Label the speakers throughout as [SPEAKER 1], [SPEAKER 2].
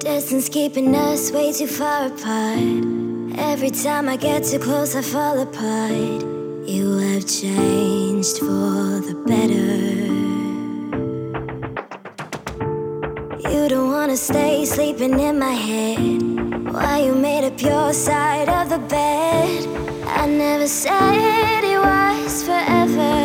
[SPEAKER 1] Distance keeping us way too far apart. Every time I get too close, I fall apart. You have changed for the better. You don't wanna stay sleeping in my head. Why you made up your side of the bed? I never said it was forever.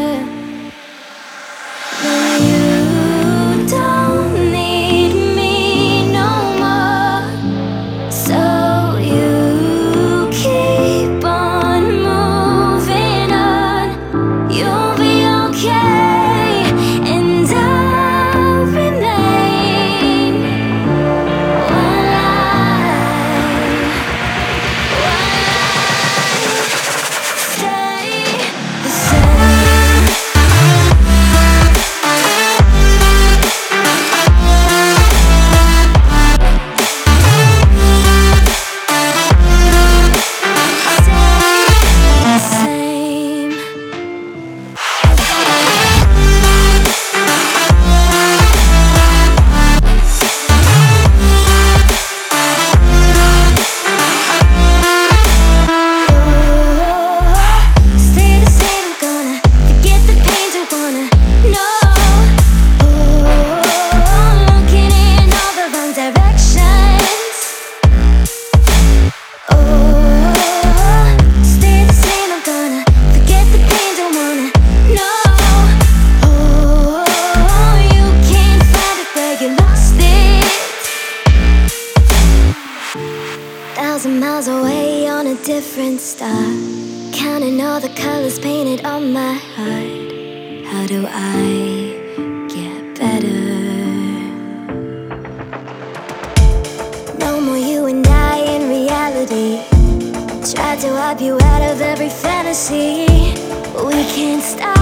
[SPEAKER 1] No, you don't need me no more. So you keep on moving on. You'll be okay, and I'll remain while I stay the same. Thousand miles away on a different star, counting all the colors painted on my heart. How do I get better? No more you and I in reality. Tried to wipe you out of every fantasy, but we can't stop.